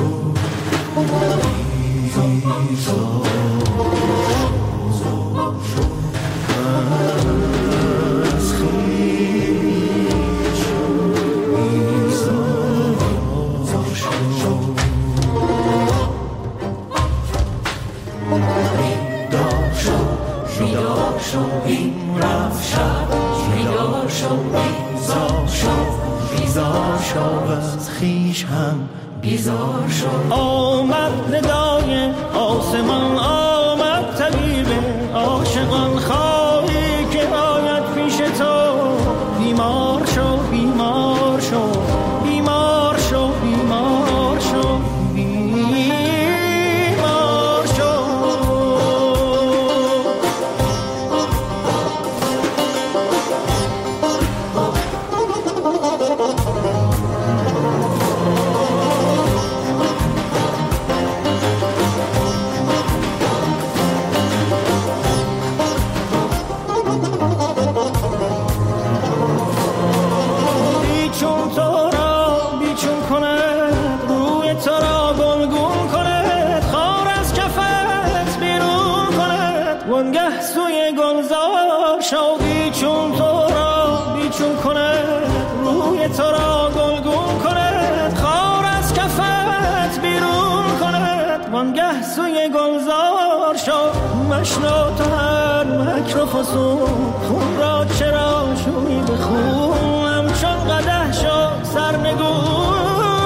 بیزار شد. آمد ندای آسمان، آمد طبیب عاشقان، خواهی که آید پیش تو. بیمار شو بیمار شو بیمار شو بیمار شو بیمار شو. وانگه سوی گلزار شو، بیچون تو را بیچون کند، روی تو را گلگون کند، خار از کفت بیرون کند. وانگه سوی گلزار شو، مشنو تو هر مکر و فسون، خون را چرا شوی به خون، همچون قدح شو سرنگون.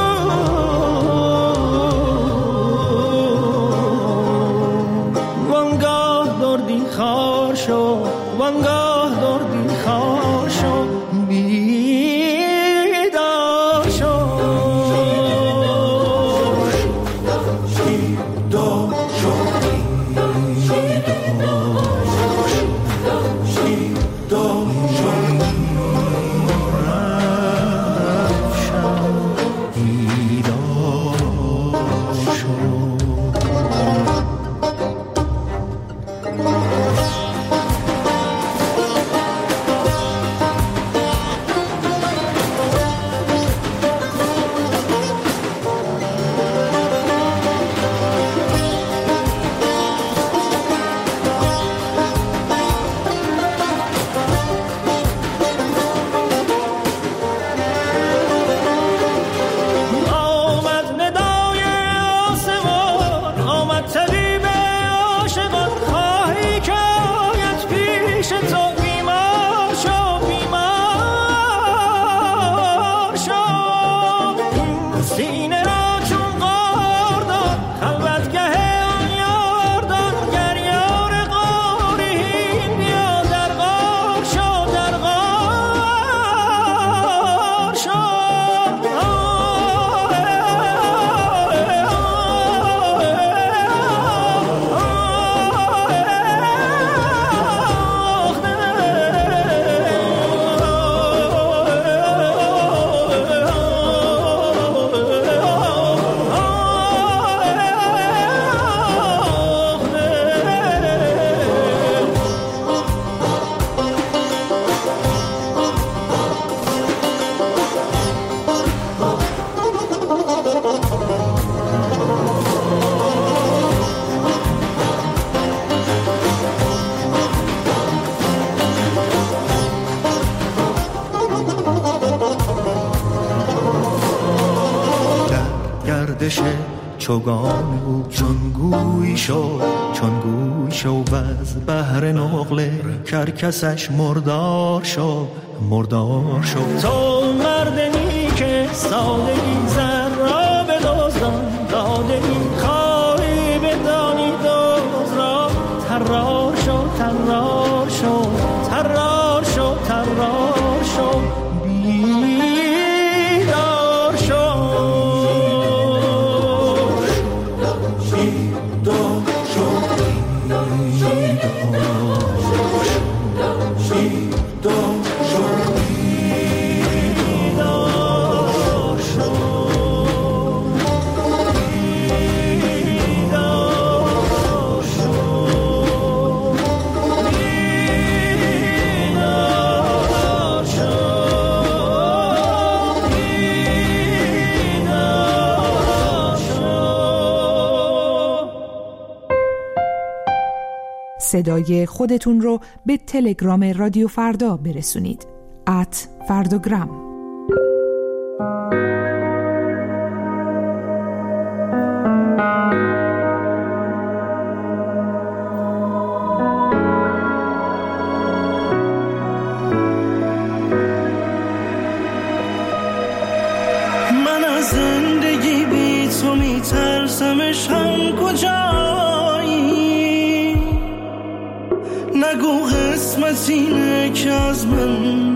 خار شو وانگاه دردی خار شو، بیدار شو بیدار شو چوگان بود چون گوی شو و از بحر نقله کرکسش مردار شو تو مردمی که سادگی زر را به دزدان داده ای، خواهی بدانی دوز را ترار شو ترار شو ترار شو ترار شو بیدار شو صدای خودتون رو به تلگرام رادیو فردا برسونید. @فردوگرام. من از زندگی بی تو میترسمش، هم کجایی؟ نگو قسمت اینه که از من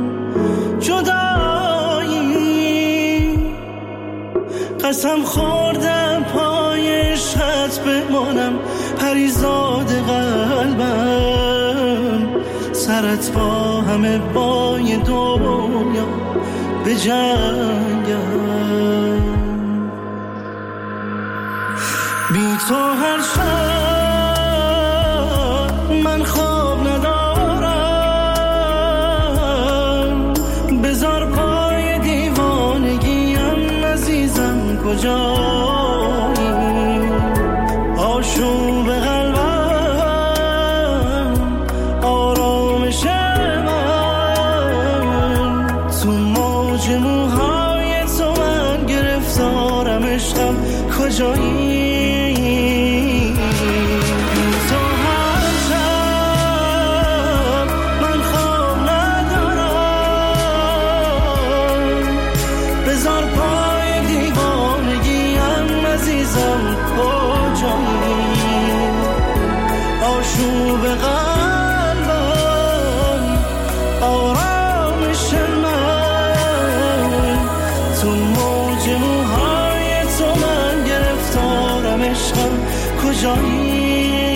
جدایی. قسم خوردم پای عشقت بمانم، پریزاد قلبم، سرت با همه بای دنیا به جنگم. بی تو هر شب من خواب ندارم، بذار پای دیوانگیم عزیزم کجایی؟ آشوب قلبم، آرامش من، تو موج موهای تو من گرفتارم، عشقم کجایی؟ آشوب قلبم، آرامش من، تو موج موهای تو من گرفتارم، عشقم کجایی؟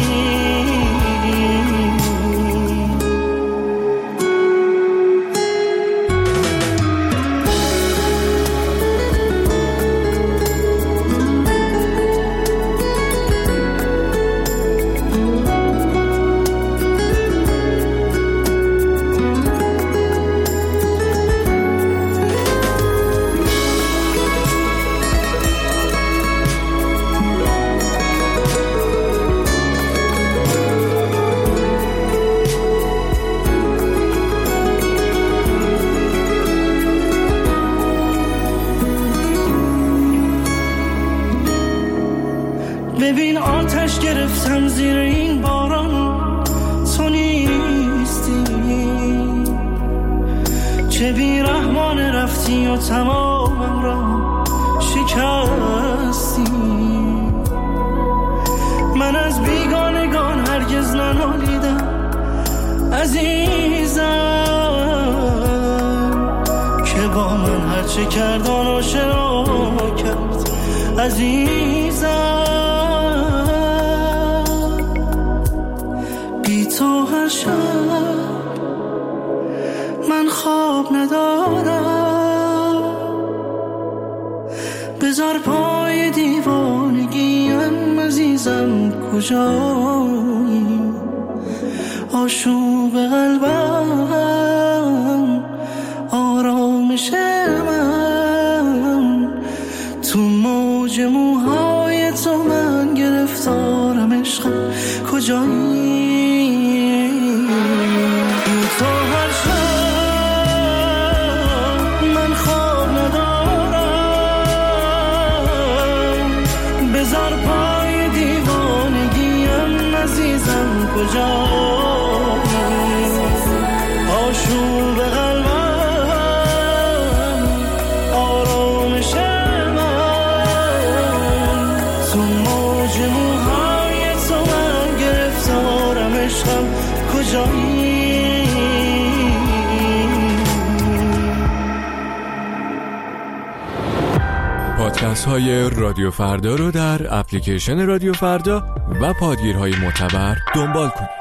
ببین آتش گرفتم زیر این باران، تو نیستی، چه بی رحمانه رفتی و تمامم را شکستی. من از بیگانگان هرگز ننالیدم عزیزم، که با من هرچه کرد آشنا کرد عزیزم. تو هر شب من خواب ندارم، بذار پای دیوانگیم عزیزم کجایی؟ آشوب قلبم، آرامش من، تو موج موهای تو من گرفتارم، عشقم کجایی؟ تو هر شب من خواب ندارم، بذار پای دیوانگیم عزیزم کجایی؟ آشوب قلبم، آرامش من، تو موج موهای تو من گرفتارم، عشقم کجایی؟ پادکست های رادیو فردا رو در اپلیکیشن رادیو فردا و پادگیرهای معتبر دنبال کنید.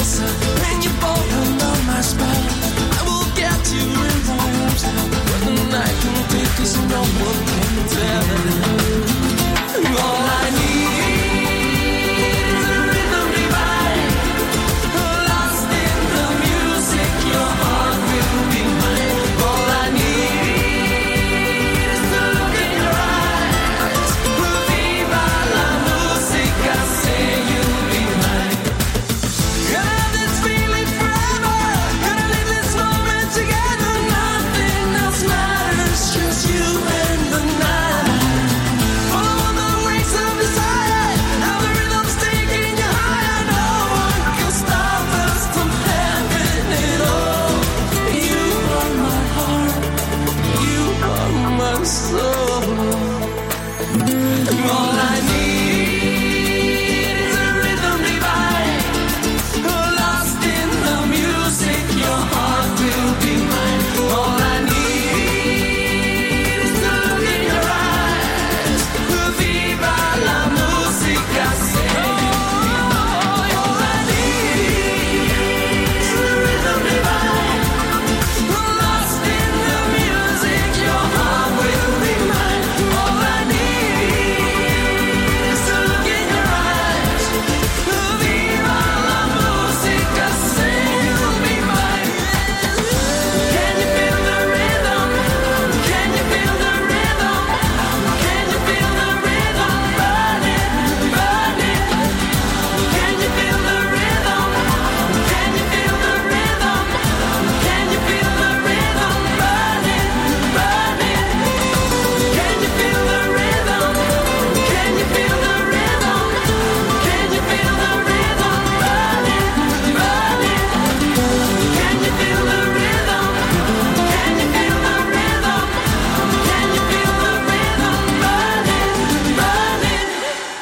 closer. When you fall under my spell, I will get you in my arms. What the night can take, 'cause no one can tell. All I need is a rhythm divine, lost in the music. Your heart will be mine. All I need is to look in your eyes. Viva la musica, say you'll be mine. Gonna have this feeling forever. Gonna live this moment together. Nothing else matters, just you and the night. Follow the waves of desire. Now the rhythm's taking you higher. No one can stop us from having it all. You are my heart. You are my soul. All I need is a rhythm divine, lost in the music. Your heart will be mine. All I need is to look in your eyes. Viva la musica, say you'll be mine. All I need is a rhythm divine, lost in the music. Your heart will be mine. All I need is to look in your eyes. Viva la musica, say you'll be mine. Can you feel the rhythm? Can you feel the rhythm? Can you feel the rhythm? Burning, burning. Can you feel the rhythm? Can you feel the rhythm? Can you feel the rhythm? Burning, burning. Can you feel the rhythm? Can you feel the rhythm? Can you feel the rhythm? Burning, burning. Can you feel the rhythm? Can you feel the rhythm? Can you feel the rhythm? Burning,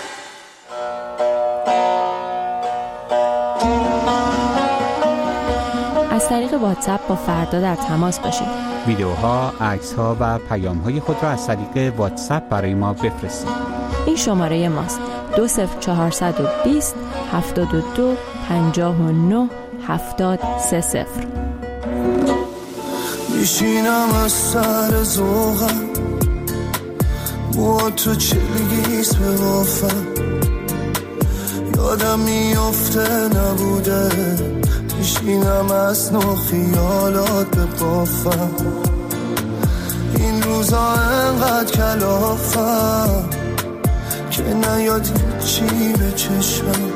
burning. از طریق واتساپ با فردا در تماس باشید. ویدیوها، عکس‌ها و پیام‌های خود را از طریق واتساپ برای ما بفرستید. این شماره ماست: 20420 72 59 70 30. میشینم از سر ذوقم، با تو چلگیست به وافم، یادم میفته نبوده، میشینم از نو خیالات به قافم، این روزا انقدر کلافم که نیاد چی به چشمم،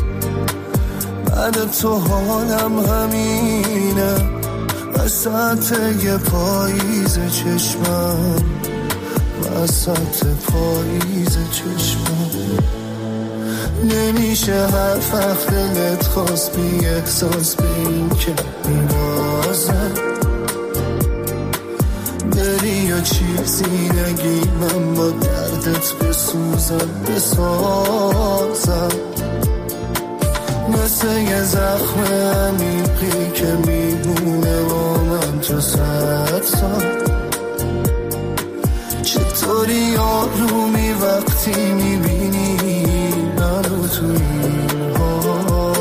بعد تو حالم همینه، وسط یه پاییز چشمم، وسط پاییز چشمم، نمیشه هر وقت دلت خواست بی احساس به این که میبازم، بری یا چیزی نگی من با دردت بسوزم بسازم، مثل یه زخم عمیقی که میمونه با من تو 100 سال، چطوری آرومی وقتی میبینی منو تو این حال،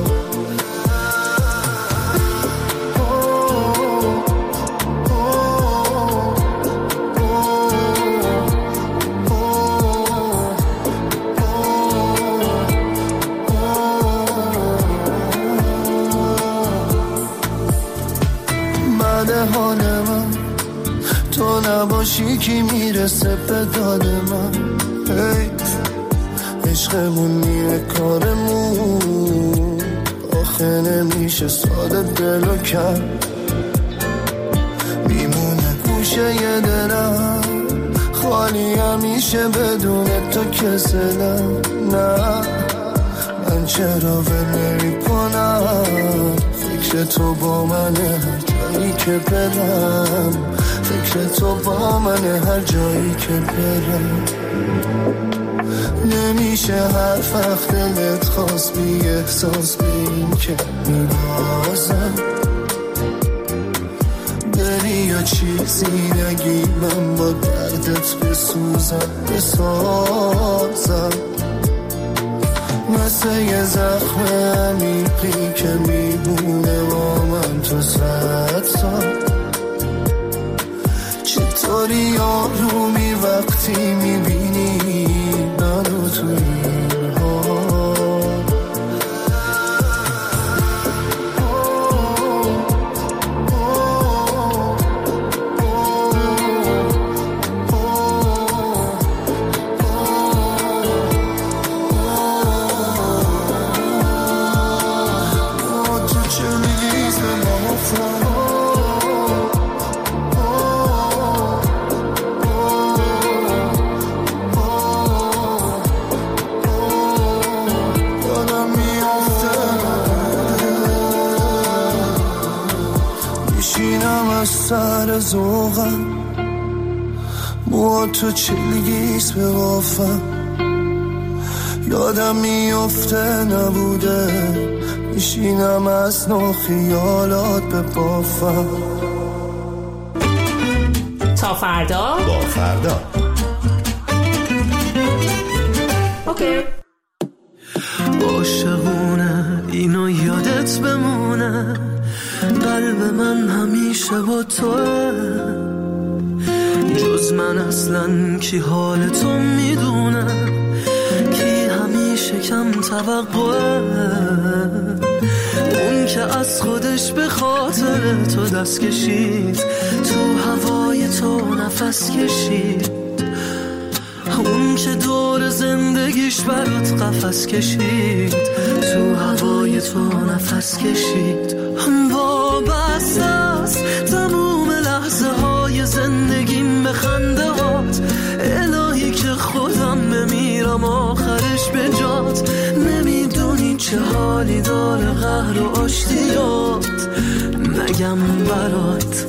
حال من تو نباشی کی میرسه به داد من، عشقمون نیه کارمون، آخه نمیشه ساده دلو کرد، میمونه گوشه یه دلم خالی همیشه بدون تو کسلم، نه من چرا ول کنم، فکر تو با منه جایی که برم، فکر تو با منه هر جایی که برم، نمیشه هر وقت دلت خواست بی احساس به این که میبازم، بری یا چیزی نگی من با دردت بسوزم بسازم، مثل مثل یه زخم عمیقی که میمونه با من تو 100 سال. چطوری آرومی وقتی میبینی منو تو این حال. تو چه میگیز به ما سر زوغم موها تو چلگیز به وافم. یادم میفته نبوده میشینم از نو خیالات به بافم. تا فردا با فردا. اوکی. عاشقونه اینو یادت بمونه، قلب من همیشه با توه. جز من اصلا کی حال تو میدونه، کی همیشه کم توقعه. اون که از خودش به خاطر تو دست کشید، تو هوای تو نفس کشید. اون که دور زندگیش برات قفس کشید، تو هوای تو نفس کشید. وابسته است تموم لحظه های زندگیم به خنده هات. الهی که خودم بمیرم آخرش به جات. نمیدونی چه حالی داره قهر و آشتیات، نگم برات.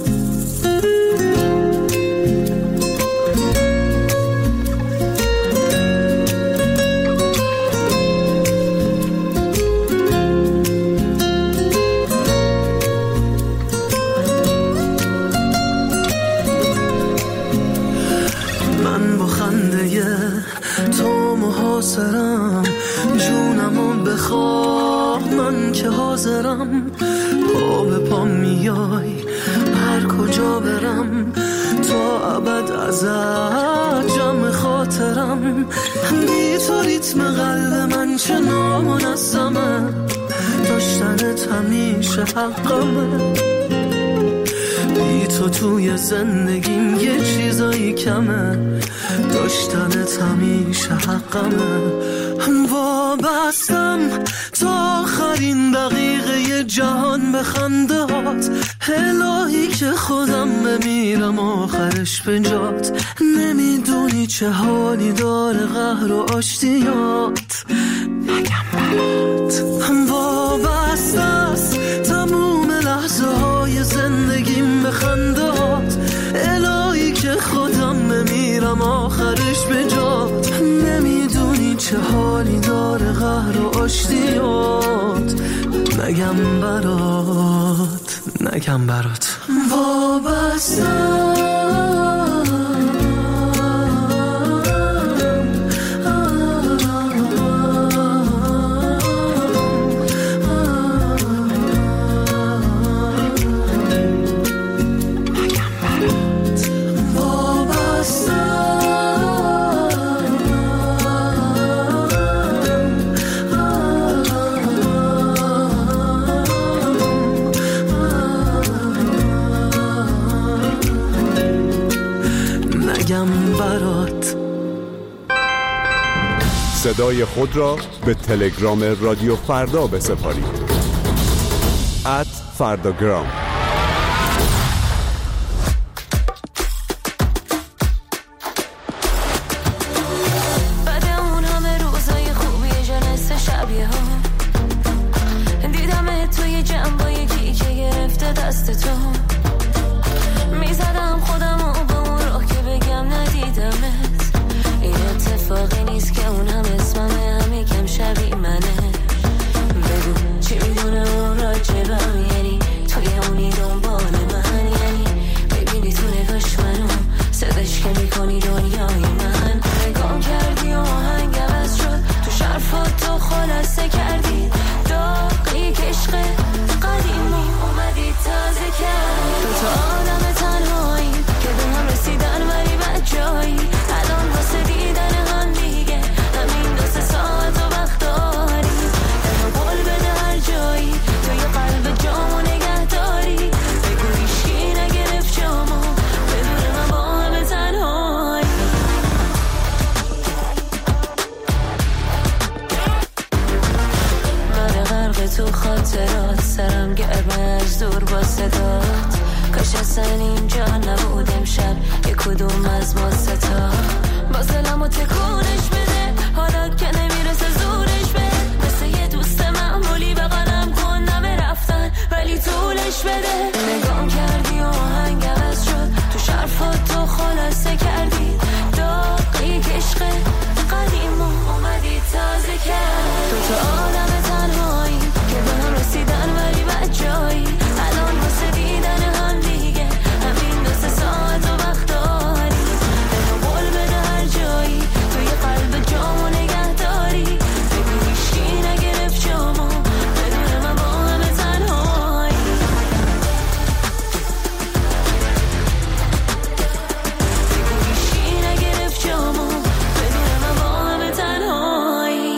تو محاصرم، جونمو بخواه من که حاضرم. پا به پا میای هر کجا برم، تا ابد ازت جمع خاطرم. بی تو ریتم قلب من چه نامنظمه، داشتنت همیشه حقمه. بی تو توی زندگیم یه چیزایی کمه، داشتنت همیشه حقمه. وابستم تا آخرین دقیقه جهان به خنده هات. الهی که خودم بمیرم آخرش به جات. نمیدونی چه حالی داره قهر و آشتیات، نگم برات. وابسته است تموم لحظه های زندگیم به خنده هات. الهی که خودم بمیرم آخرش به جات. نمیدونی چه حالی داره قهر و آشتیات، نگم برات، نگم برات. وابستم برات. صدای خود را به تلگرام رادیو فردا بسپارید. @فرداگرام. بعد اون همه روزای خوبی جنس شبیه ها، دیدم توی جنبا یکی که گرفته دست تو. میزدم خودم و با اون راه که بگم ندیدمت. این اتفاقی نیست که اون هم اسممه، هم یکم شبیه منه. بگو چی میدونه اون راجبم، یعنی توی اونی تو خاطرات سرم گرمه از دور با صدات کاش اصلا اینجا نبود امشب یک کدوم از ما ستا با سلام و تکونش بده حالا که نمیرسه زورش بده مثل یه دوست معمولی بغلم کن نمه رفتن ولی طولش بده نگام کردی و آهنگ عوض شد تو شرفات تو خلاصه کردی داغی کشق قدیم و اومدی تازه کرد تو آدم تنهایی که به هم رسیدن ولی بجایی الان واسه دیدن هم دیگه همین 2 ساعت و وقت داری بهنو قول بده هر جایی توی قلب جامو نگه داری بگو هیچکی نگرفت جامو بدون من با همه تنهایی بگو هیچکی نگرفت جامو بدون من با همه تنهایی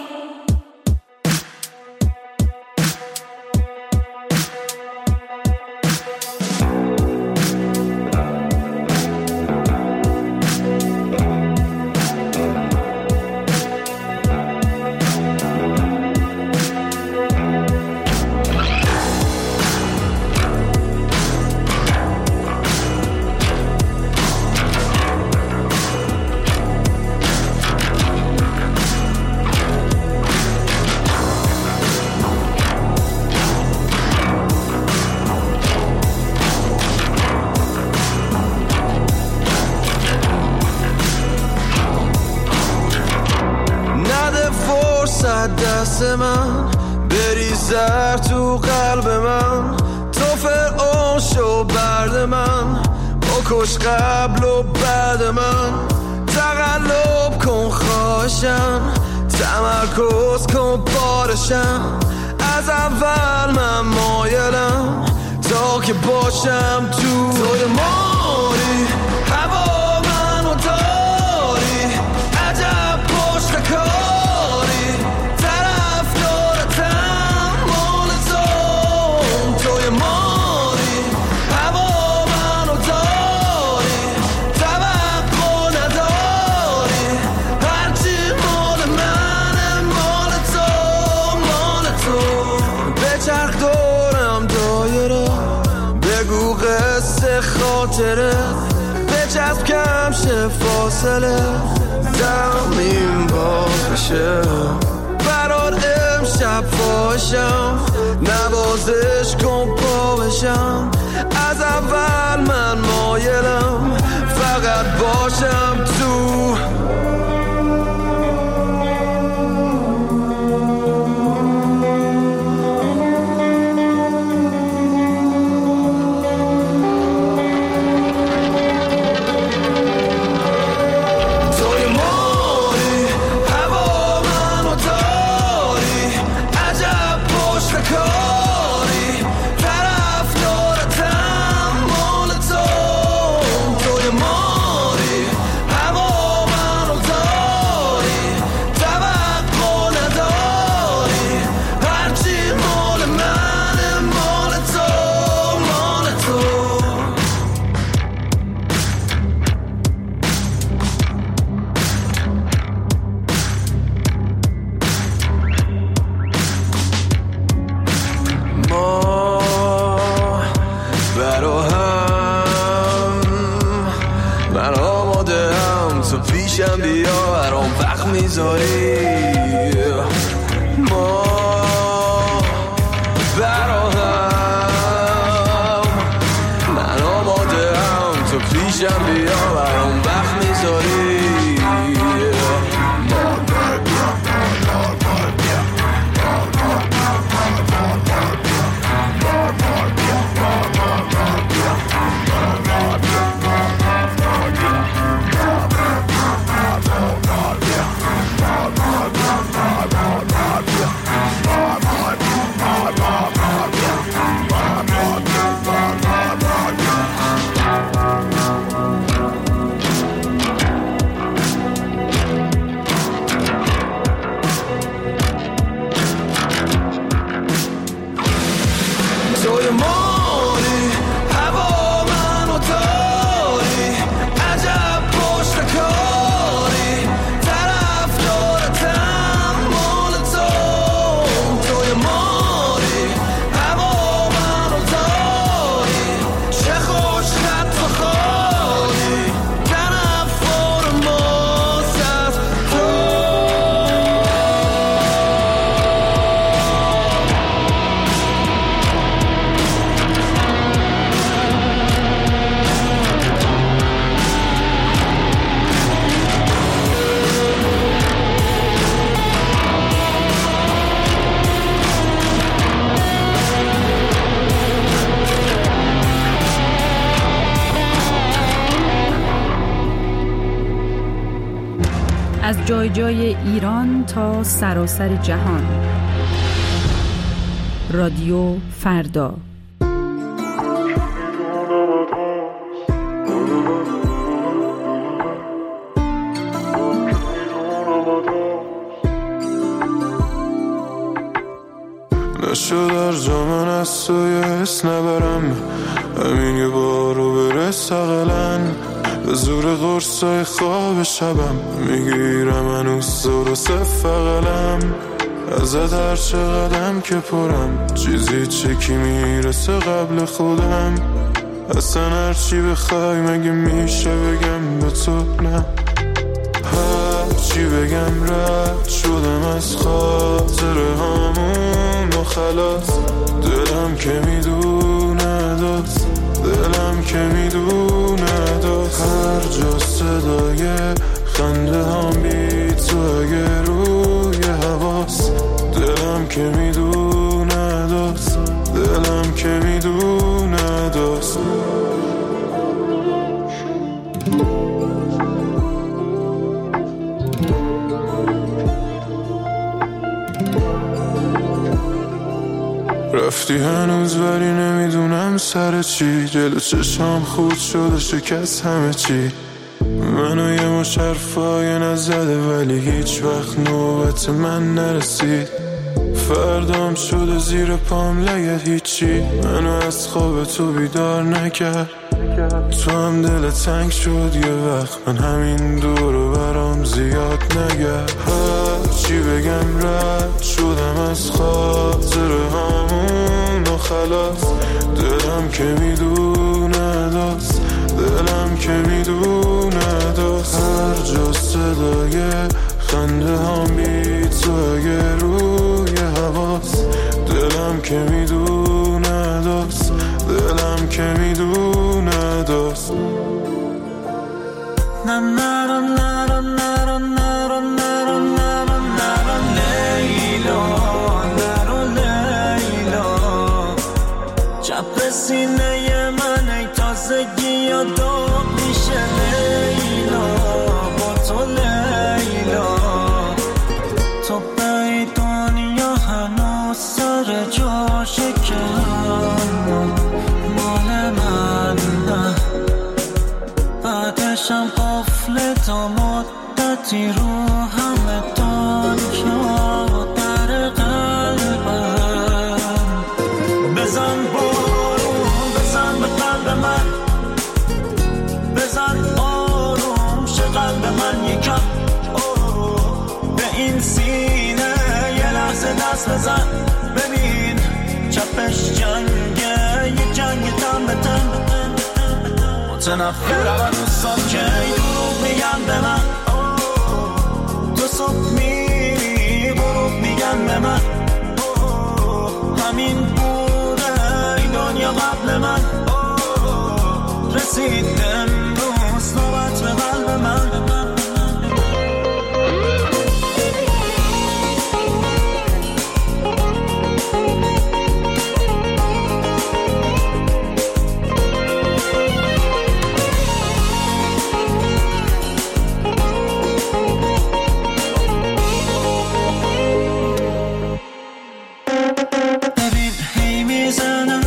دست من بریزر تو قلب من تو فرعون شو برد من بکش قبل و بعد من تقلب کن خواهشم تمرکز کن بارشم از اول من مایلم تا که باشم توی ماری هوا منو داری عجب پشت کاری توی ماری هوا منو داری توقع نداری هرچی مال منه مال تو بچرخ دورم دایره بگو قصه خاطره بچسب کم شه فاصله زمین باز بشه برات امشب فاشم نوازش کن پا بشم از اول من مایلم فقط باشم تو ما براهم من آماده هم تو پیشم بیا برام وقت میذاری جای ایران تا سراسر جهان. رادیو فردا. نشد در جامن از توی حس نبرم، همین یه بار رو برس اقلن به زور قرصای خواب شبم میگیرم هنوز درست فقلم ازت هر چه قدم که پرم چیزی چکی میرسه قبل خودم اصلا هر چی بخوای مگه میشه بگم به تو نه هر چی بگم رد شدم از خاطره هامون و خلاص دلم که میدونه داست دلم که میدونه داست هر جا صدای خنده هم بی تو اگه روی حواس دلم که میدونه داست دلم که میدونه داست رفتی هنوز ولی نمیدونم سر چی جلو چشام خود شده شکست همه چی منو یه مش حرفای نزده ولی هیچ وقت نوبت من نرسید فردام شده زیر پام لگت هیچی منو از خواب تو بیدار نکرد تو هم دل تنگ شد یه وقت من همین دورو برام زیاد نگرد هر چی بگم رد شدم از خاطره هامون و خلاص دلم که میدونه داست دلم که میدونه داست هر جا صدای خنده هم بی تو اگه روی حواس دلم که میدونه داست دلم که میدونه داست سینه من ای تازگی یا داغ میشه لیلا با تو لیلا تو به دنیا هنوز سر جاشه که مال من بعدشم قفل تا مدتی رو همه دنیا در قلبم بزن بزن آروم شه قلب من یکم به این سینه یه لحظه دست بزن ببین چپش جنگه یه جنگ تن به تن متنفرم از دوستان که دروغ میگن به من تو صبح میری برو میگن به من همین بوده این دنیا قبل من رسید امروز نوبت به قلب من ببین هی میزنم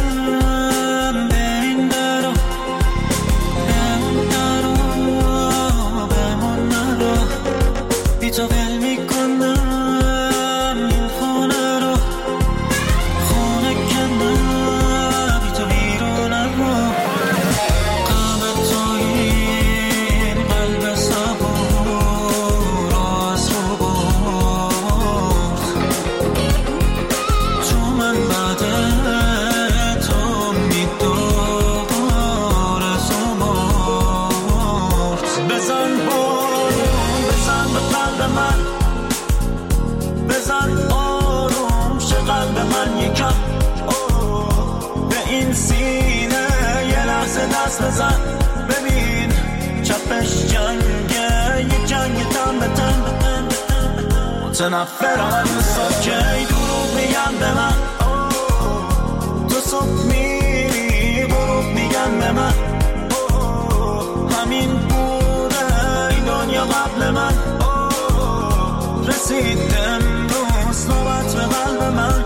تو ول میکنم این خونه رو خونه کنم بی تو بیرونم رو قلب تویین قلب صبور از رو برد تو من بعد تو میدار از رو مرد بزن بزن به قلب من بزن آروم شه قلب من یکم به این سینه یه لحظه دست بزن ببین چپش جنگه یه جنگ تن به تن متنفرم از دوستان که دروغ میگن به من تو صبح میری برو میگن به من همین بوده این دنیا قبل من رسید امروز نوبت به قلب من.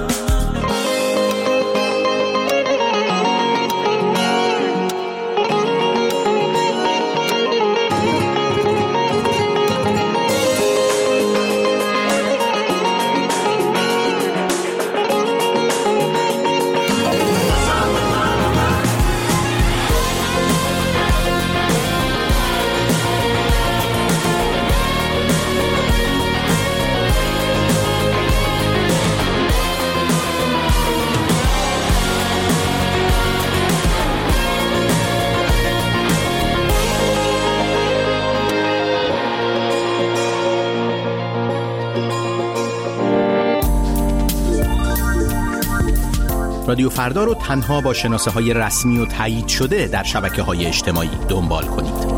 رادیو فردا رو تنها با شناسه‌های رسمی و تایید شده در شبکه‌های اجتماعی دنبال کنید.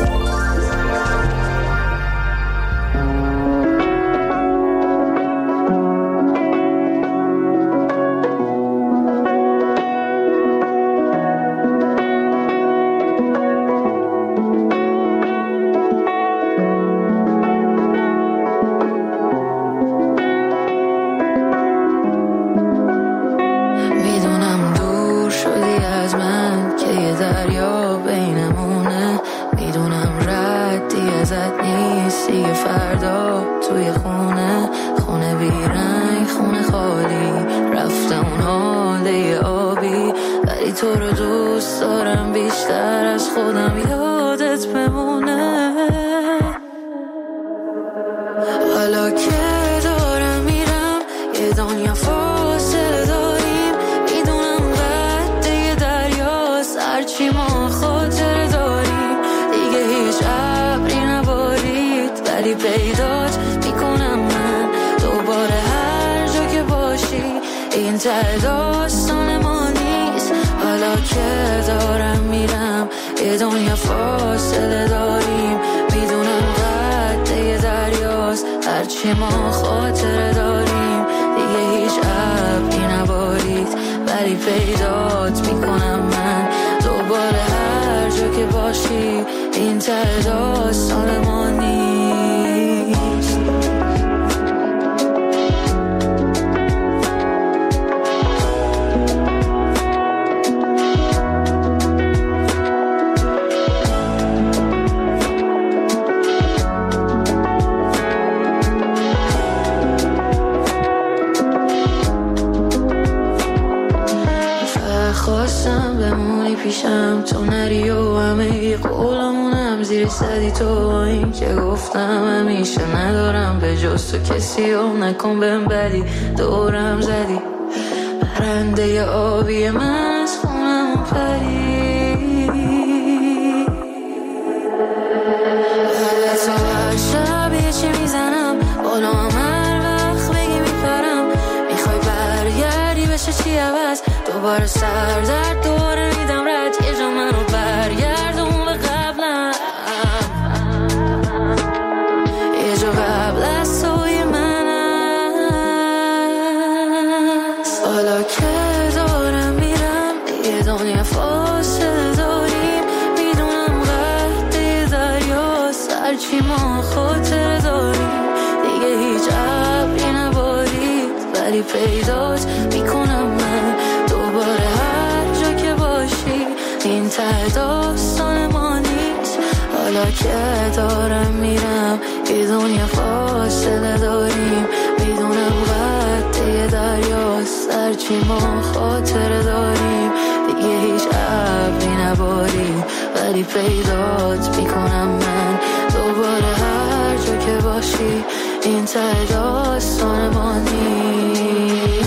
خواستم بمونی پیشم تو نری و همه قولمونم زیر صدی تو این که گفتم همیشه ندارم به جز تو کسی و نکن بهم بدی دورم زدی پرنده آبی من از خونم پری تو هر شب یه چی میزنم بالا هر وقت بگی میپرم میخوای برگردی بشه چی عوض دوباره سر درد دوباره میدم رد یه جا منو برگردون به قبلم یه جا قبل از توی من هست حالا که دارم میرم یه دنیا فاصله داریم میدونم قد دریاست هرچی ما خاطر داریم دیگه هیچ ابری نبارید ولی پیدات میکنم من دوباره هر جا که باشی این ته داستان ما نیست حالا که دارم میرم یه دنیا فاصله داریم میدونم قد دریاست هرچی ما خاطره داریم دیگه هیچ ابری نباریم ولی پیدات میکنم من دوباره هر جا که باشی این ته داستان ما نیست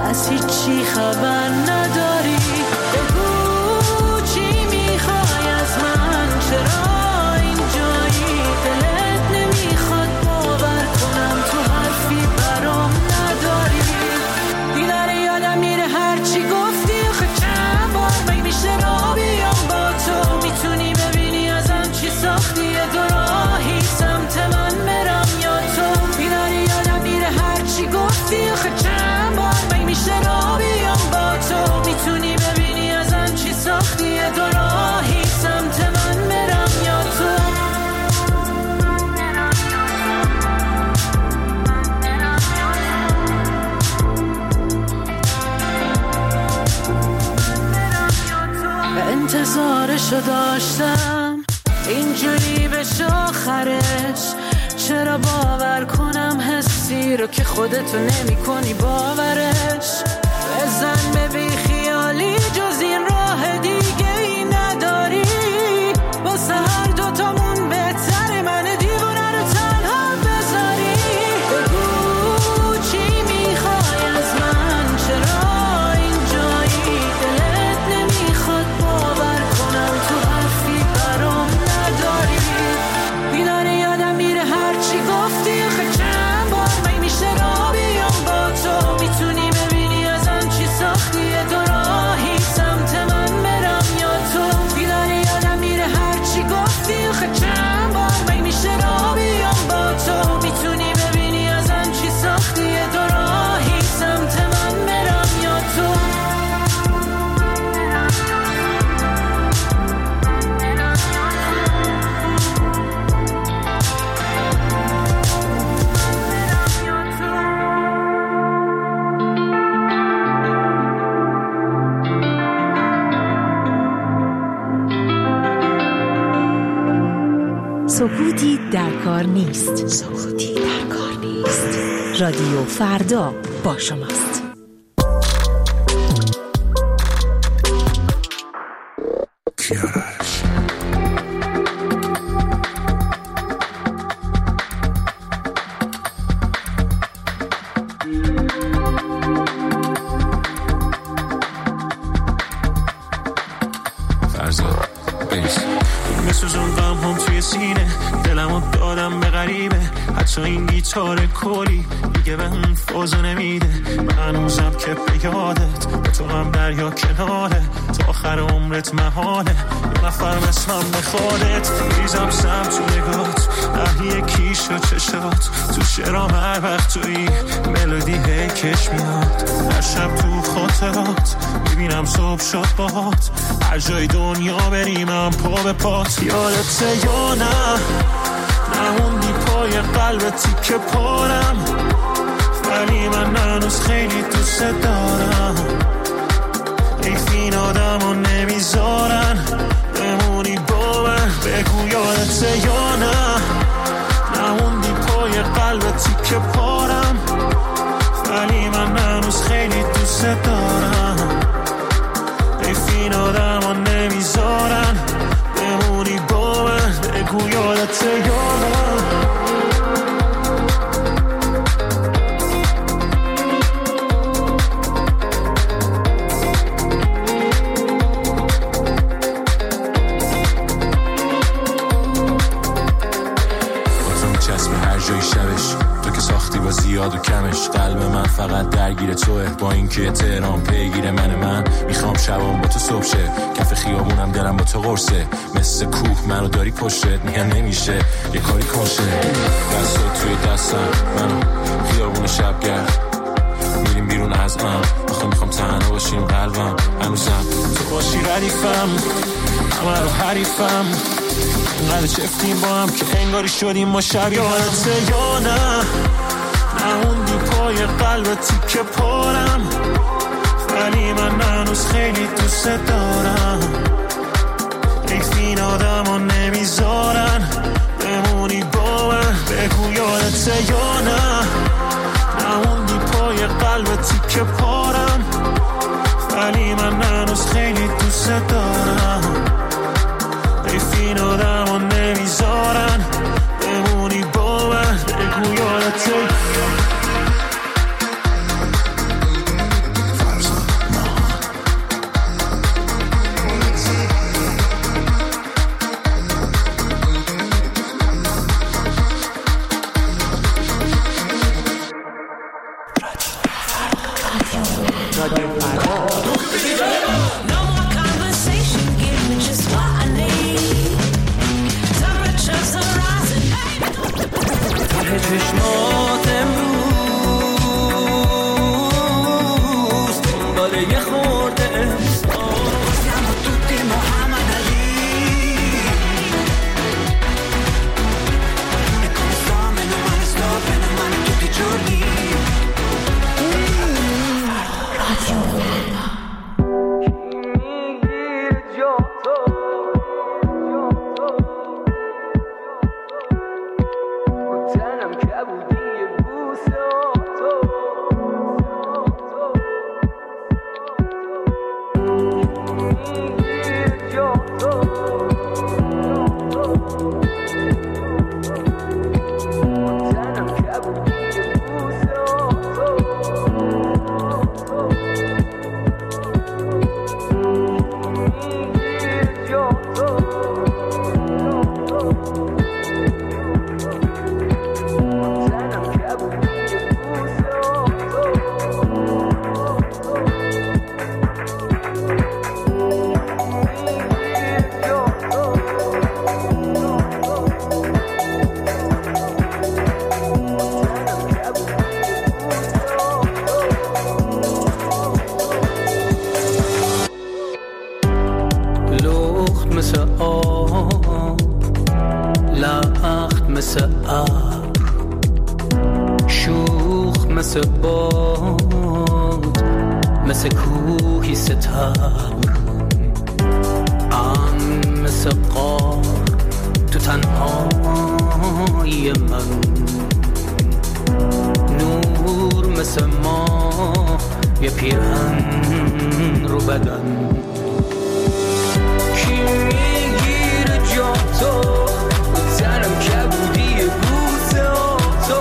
از هیچی خبر نداری. بگو چی میخوای از من، چرا اینجایی؟ دلت نمیخواد باور کنم تو حرفی برام نداری. دیدن یادم میره هرچی گفتی، آخه چند بار مگه میشه را بیام با تو؟ میتونی ببینی ازم چی ساختی، یه دو راهی سمت من برم یا تو؟ دیدن یادم میره هرچی گفتی، آخه چند بار مگه میشه را بیام با تو؟ میتونی ببینی ازم چی ساختی، یه دو راهی سمت من برم یا تو؟ انتظارشو داشتم اینجوری بشه آخرش، چرا باور کنم حسی رو که خودتو نمی کنی باورش؟ بزن به بی خیالی جز این راه دیگه ای نداری، واسه هر دوتامون بهتره من دیوونه رو تنها بذاری. بگو چی میخوای از من، چرا اینجایی؟ دلت نمیخواد باور کنم تو حرفی برام نداری. بیدار یادم میره هرچی گفتی، آخه چند بار مگه میشه را بیام با تو؟ میتونی ببینی ازم چی ساختی، یه دو راهی سمت من برم یا تو؟ بیدار یادم میره هرچی گفتی، آخه چند بار مگه میشه را بیام با تو؟ میتونی ببینی ازم چی ساختی، یه دو راهی سمت من برم یا تو؟ سکوتی در کار نیست. سکوتی در کار نیست. رادیو فردا با شماست. این گیتار کلی دیگه به اون فازو نمیده، من هنوزم که به یادت به تو هم دریا کناره، تا آخر عمرت محاله یه نفر مثلم بخوادت. ریزم سم تو نگات، اهی کیش و چشات، تو شرام هر وقت توی ملودی هی کش میاد. هر شب تو خاطرات میبینم صبح شد باهات، هر جای دنیا بریم هم پا به پات. یادت یا نه نموندی پای قلب تیکه پارم، ولی من هنوز خیلی دوست دارم. این آدم رو نمیذارن بمونی با من. بگو یادت یا نه نموندی پای قلب تیکه پارم، ولی من هنوز خیلی دوست دارم. این آدم رو نمیذارن بمونی با من. بگو یادت یا نه. زیاد و کمش قلب من فقط درگیر توه، با اینکه تهران پیگیر من میخوام شبام با تو صبح شه، کف خیابونم دلم با تو قرصه، مثل کوه منو داری پشتت، میگن نمیشه یه کاری کنشه. دستات توی دستم منو خیابون شبگرد، میریم بیرون از آخه میخوام تنها باشیم قلبم هنوزم تو باشی ردیفم، همه رو حریفم، اینقدر چفتیم با هم که انگاری شدیم ما شب. یادت یا نه نموندی پای قلب تیکه پارم، ولی من هنوز خیلی دوست دارم. این آدم رو نمیذارن بمونی با من. بگو یادت یا نه نموندی پای قلب تیکه پارم، ولی من هنوز خیلی دوست دارم. این آدم رو نمیذارن بمونی با من. بگو یادت مثل ابر، شوخ مثل باد، مثل کوهی ستبر، مثل قار تو تنهایی من، نور مثل ما یه پیرهن رو بدن. کی میگیره جا تو تنم کبودی بوسه تو،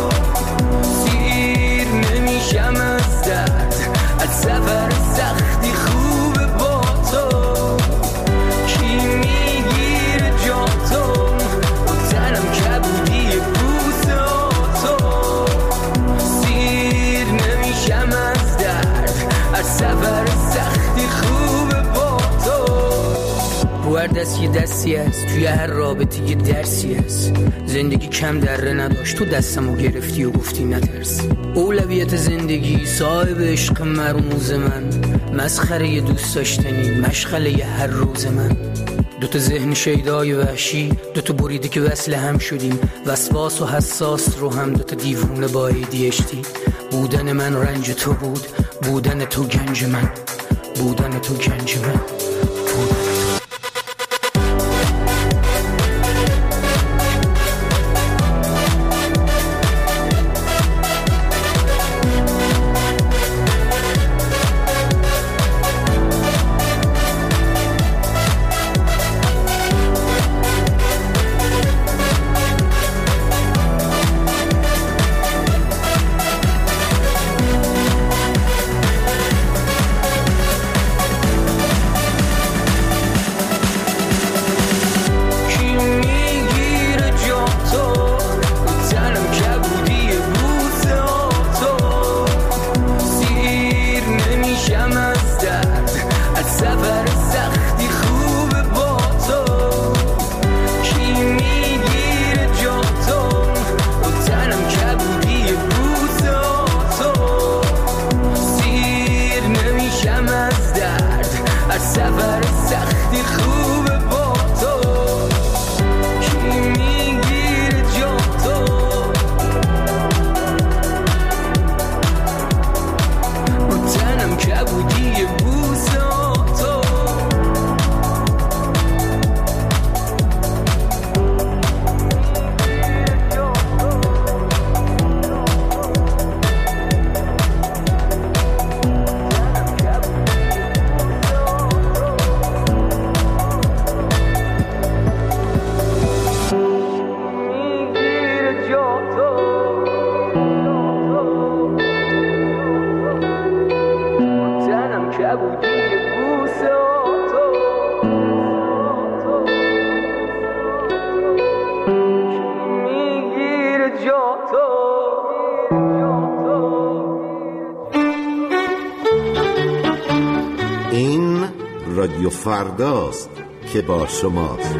سیر نمیشم از درد، از سفر سختی خوبه با تو. کی میگیره جا تو تنم کبودی بوسه تو، سیر نمیشم از درد، از سفر سختی خوبه با تو. رو هر دست یه دستی هست، توی هر رابطه یه درسی هست. زندگی کم دره نداشت، تو دستمو گرفتی و گفتی نترس. اولویت زندگی صاحب عشق مرموز من، مسخره یه دوست داشتنی مشغله یه هر روز من. دوتا ذهن شیدای وحشی، دوتا بریده که وصل هم شدیم، وسواس و حساس رو هم دوتا دیوونه با ADHD. بودن من رنج تو بود، بودن تو گنج من، بودن تو گنج من، بودن تو. این رادیو فرداست که با شماست.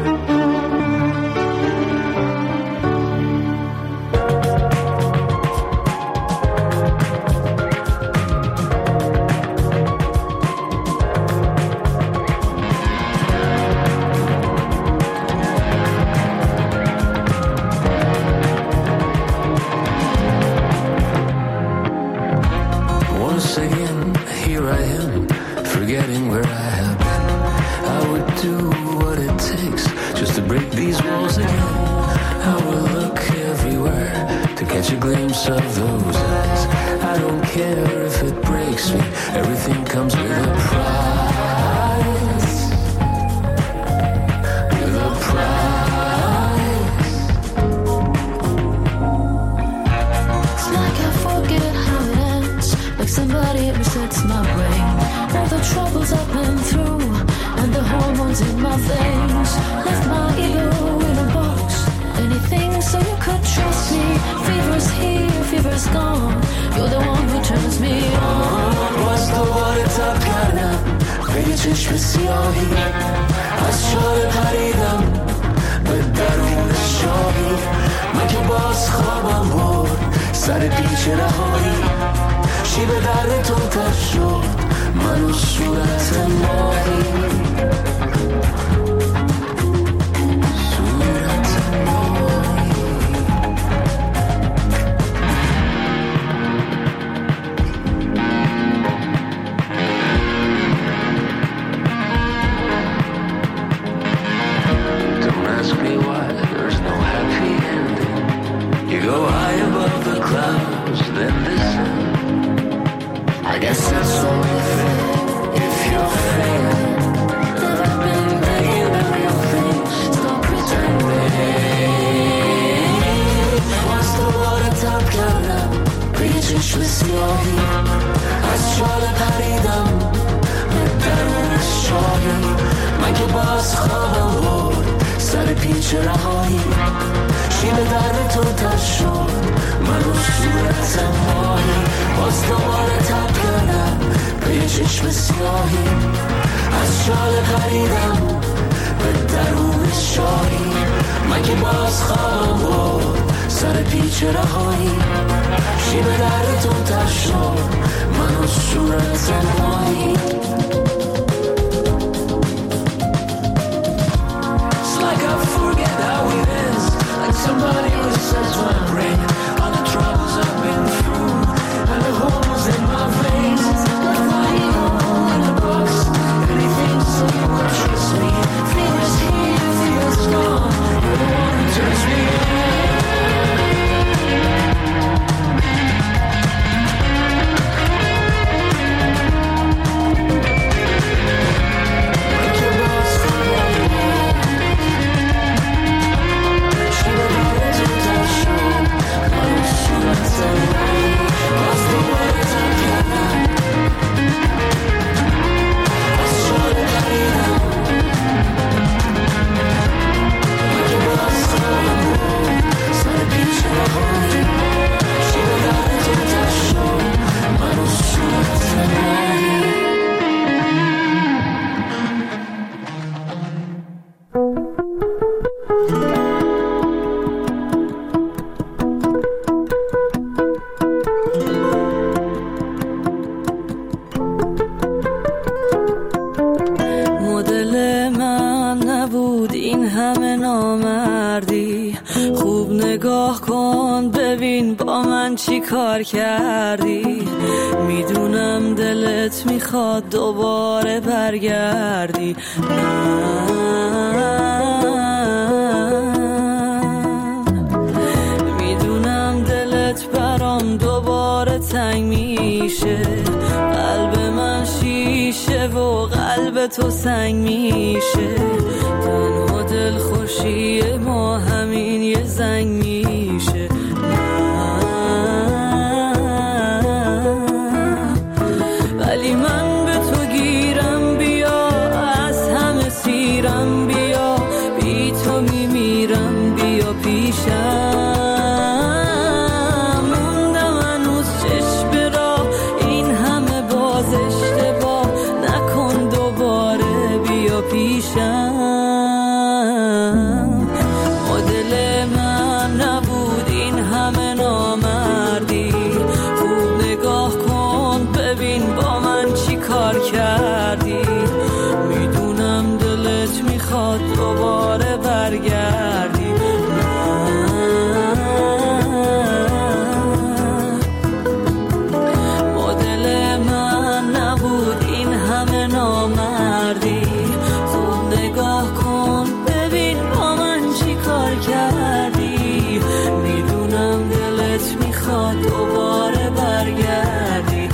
چشم سیاهی از شال پریدم به درون شاهی، من که باز خوابم برد سر پیچ رهایی، شیب دردتون تر شد من و صورت ماهی. صورت ماهی پیچ رهایی شیب در تو تش شد منو صورتم ماهی باز دوباره تب کردم به یه چشم سیاهی از شال پریدم به درون شاهی من که باز خواهم بود سر پیچ رهایی شیب در تو تش شد منو صورتم ماهی Somebody resets my brain all the troubles I've been through and the holes in my veins. Got fire in a box, anything so you would trust me. Feels here, feels gone. You're the one who turns me کار کردی میدونم دلت میخواد دوباره برگردی میدونم دلت برام دوباره تنگ میشه قلب من شیشه و قلب تو سنگ میشه تنها دل خوشی ما همین یه زنگ میشه ولی من به تو گیرم بیا از همه سیرم بیا بی تو میمیرم بیا پیشم موندم هنوز چشم را این همه باز اشتباه نکن دوباره بیا پیشم مدل من نبود این همه نامردی خوب نگاه کن ببین با من چی کار کردی میدونم دلت میخواد دوباره برگردی مدل من نبود این همه نامردی خوب نگاه کن ببین با من چی کار کردی میدونم دلت میخواد دوباره برگردی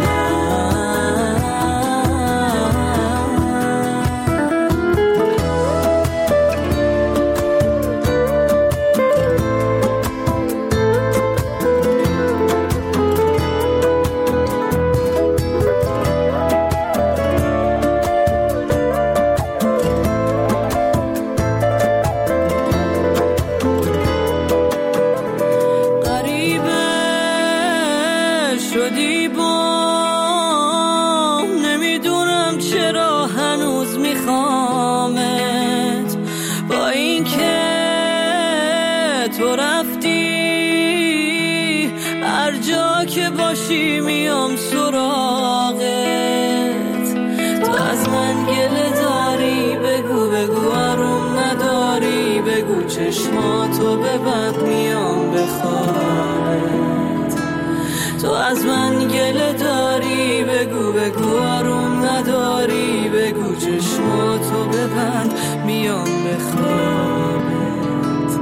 که باشی میام سراغت تو از من گله داری بگو بگو آروم نداری بگو چشماتو ببند میام بخوابت تو از من گله داری بگو بگو آروم نداری بگو چشماتو ببند میام بخوابت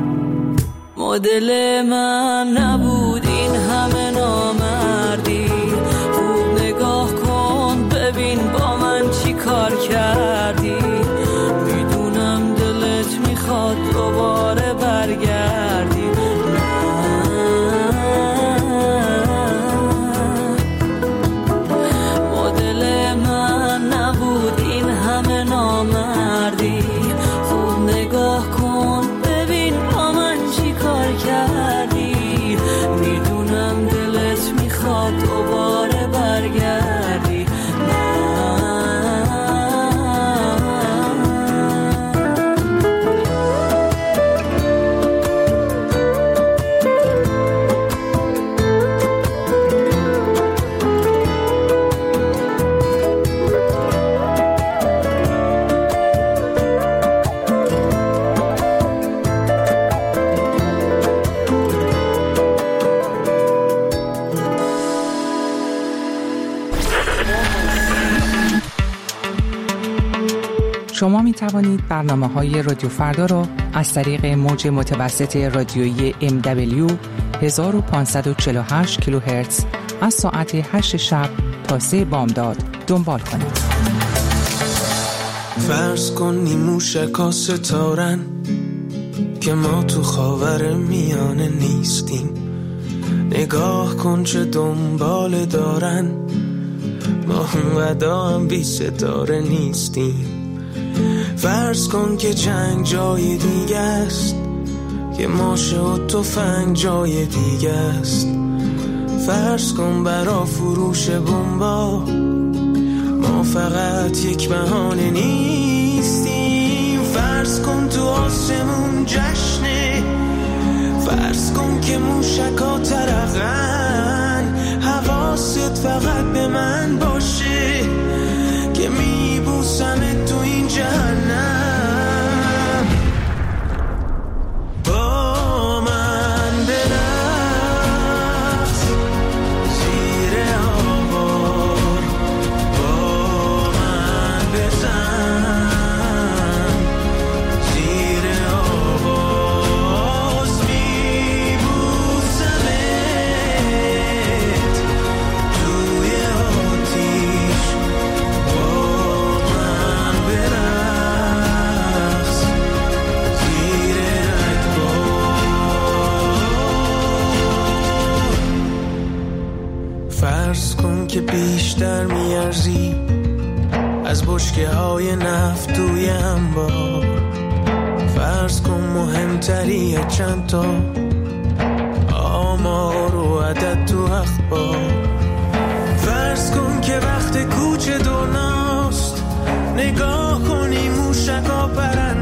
مدل من نبود این همه نامردی خوب نگاه کن ببین با من چی کار کردی میدونم دلت میخواد دوباره برگردی مدل من نبود این همه نامردی خوب نگاه کن شما می توانید برنامه‌های رادیو فردا را از طریق موج متوسط رادیویی MW 1548 کیلوهرتز از ساعت 8 شب تا 3 بامداد دنبال کنید. فرض کن نیموشکا ستارن که ما تو خاور میانه نیستیم. نگاه کن چه دنبال دارن، ما اونقدر هم بی ستاره نیستیم. فرض کن که جنگ جای دیگه است، که ماشه و تفنگ جای دیگه است. فرض کن برا فروش بمبا ما فقط یک بهانه نیستیم. فرض کن تو آسمون جشنه، فرض کن که موشکا ترقن. حواست فقط به من باشه که میبوسمت تو این جهنم. با من برقص زیر آوار، با من بزن زیر آواز. میبوسمت توی آتیش، با من برقص زیر رگبار. فرض کن که بیشتر میارزی از بشکه های نفت توی انبار. فرض کن مهمتری چند تا آمار و عدد تو اخبار. فرض کن که وقت کوچه دنیاست، نگاه کنی موشکا پرن